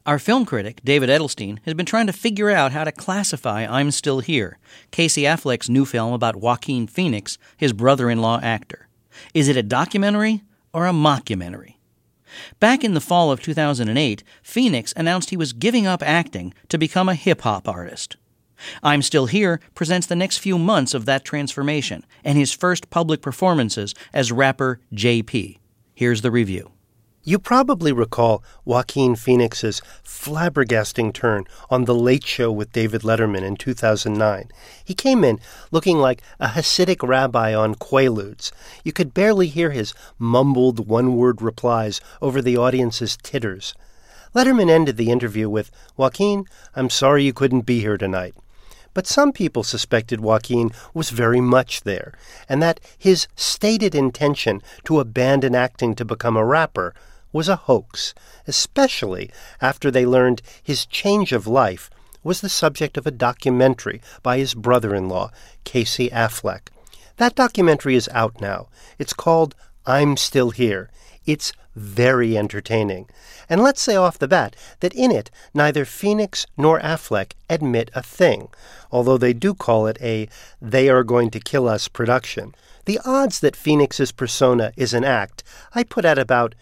Our film critic, David Edelstein, has been trying to figure out how to classify I'm Still Here, Casey Affleck's new film about Joaquin Phoenix, his brother-in-law actor. Is it a documentary or a mockumentary? Back in the fall of 2008, Phoenix announced he was giving up acting to become a hip-hop artist. I'm Still Here presents the next few months of that transformation and his first public performances as rapper JP. Here's the review. You probably recall Joaquin Phoenix's flabbergasting turn on The Late Show with David Letterman in 2009. He came in looking like a Hasidic rabbi on Quaaludes. You could barely hear his mumbled one-word replies over the audience's titters. Letterman ended the interview with, "Joaquin, I'm sorry you couldn't be here tonight." But some people suspected Joaquin was very much there, and that his stated intention to abandon acting to become a rapper was a hoax, especially after they learned his change of life was the subject of a documentary by his brother-in-law, Casey Affleck. That documentary is out now. It's called I'm Still Here. It's very entertaining. And let's say off the bat that in it, neither Phoenix nor Affleck admit a thing, although they do call it a "they are going to kill us" production. The odds that Phoenix's persona is an act I put at about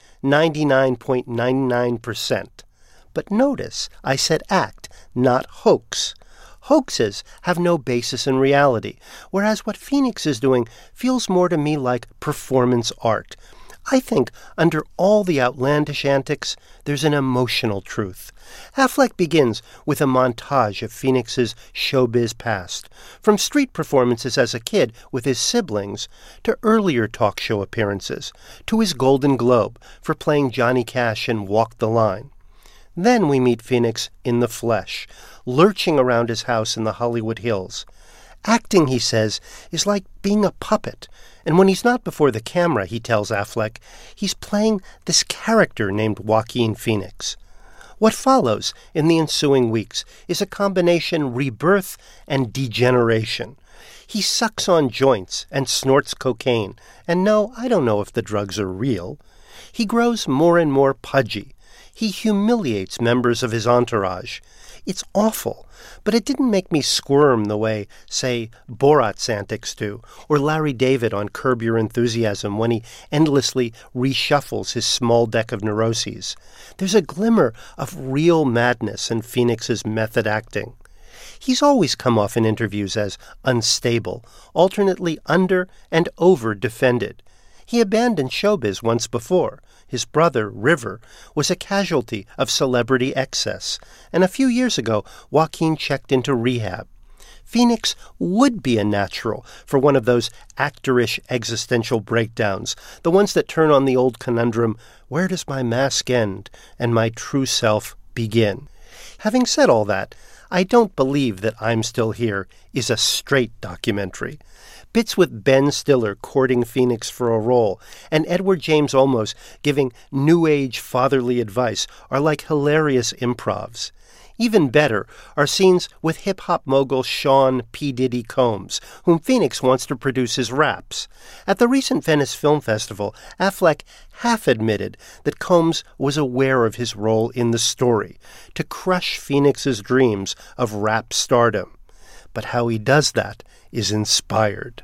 99.99%. But notice I said act, not hoax. Hoaxes have no basis in reality, whereas what Phoenix is doing feels more to me like performance art. I think under all the outlandish antics, there's an emotional truth. Affleck begins with a montage of Phoenix's showbiz past, from street performances as a kid with his siblings to earlier talk show appearances, to his Golden Globe for playing Johnny Cash in Walk the Line. Then we meet Phoenix in the flesh, lurching around his house in the Hollywood Hills. Acting, he says, is like being a puppet. And when he's not before the camera, he tells Affleck, he's playing this character named Joaquin Phoenix. What follows in the ensuing weeks is a combination rebirth and degeneration. He sucks on joints and snorts cocaine. And no, I don't know if the drugs are real. He grows more and more pudgy. He humiliates members of his entourage. It's awful, but it didn't make me squirm the way, say, Borat's antics do, or Larry David on Curb Your Enthusiasm when he endlessly reshuffles his small deck of neuroses. There's a glimmer of real madness in Phoenix's method acting. He's always come off in interviews as unstable, alternately under and over defended. He abandoned showbiz once before. His brother, River, was a casualty of celebrity excess, and a few years ago, Joaquin checked into rehab. Phoenix would be a natural for one of those actorish existential breakdowns, the ones that turn on the old conundrum, where does my mask end and my true self begin? Having said all that, I don't believe that I'm Still Here is a straight documentary. Bits with Ben Stiller courting Phoenix for a role and Edward James Olmos giving New Age fatherly advice are like hilarious improvs. Even better are scenes with hip-hop mogul Sean P. Diddy Combs, whom Phoenix wants to produce his raps. At the recent Venice Film Festival, Affleck half admitted that Combs was aware of his role in the story, to crush Phoenix's dreams of rap stardom. But how he does that is inspired.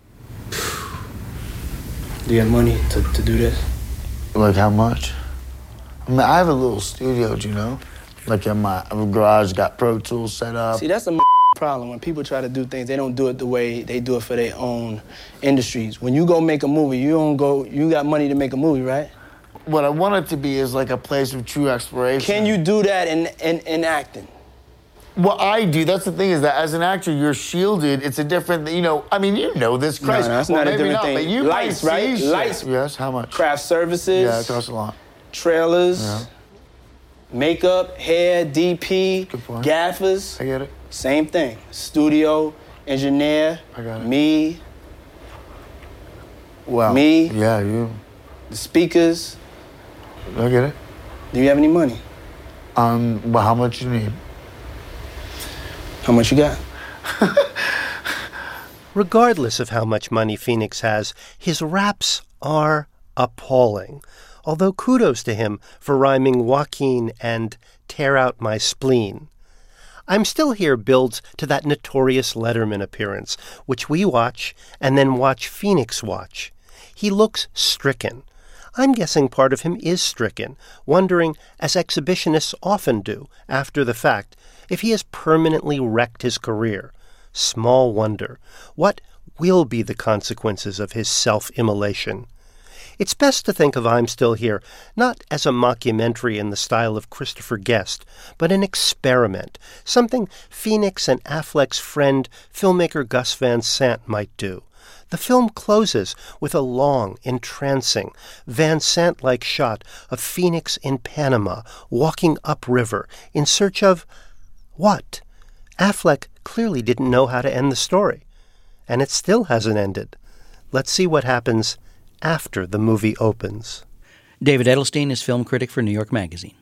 Do you have money to do this? Like how much? I mean, I have a little studio, you know? Like in my garage, got Pro Tools set up. See, that's a problem. When people try to do things, they don't do it the way they do it for their own industries. When you go make a movie, you got money to make a movie, right? What I want it to be is like a place of true exploration. Can you do that in acting? What I do, that's the thing, is that as an actor, you're shielded. It's a different, you know this. Christ. No, that's not a different thing. But you lights, right? Lights. Yes, how much? Craft services. Yeah, it costs a lot. Trailers. Yeah. Makeup, hair, DP, good point. gaffers. I get it. Same thing. Studio, engineer. I got it. Me. Wow. Me. Yeah, you. The speakers. I get it. Do you have any money? Well, how much you need? How much you got? Regardless of how much money Phoenix has, his raps are appalling. although kudos to him for rhyming Joaquin and tear out my spleen. I'm Still Here builds to that notorious Letterman appearance, which we watch and then watch Phoenix watch. He looks stricken. I'm guessing part of him is stricken, wondering, as exhibitionists often do, after the fact, if he has permanently wrecked his career. Small wonder. What will be the consequences of his self-immolation? It's best to think of I'm Still Here not as a mockumentary in the style of Christopher Guest, but an experiment, something Phoenix and Affleck's friend, filmmaker Gus Van Sant, might do. The film closes with a long, entrancing, Van Sant-like shot of Phoenix in Panama, walking upriver, in search of what? Affleck clearly didn't know how to end the story. And it still hasn't ended. Let's see what happens after the movie opens. David Edelstein is film critic for New York Magazine.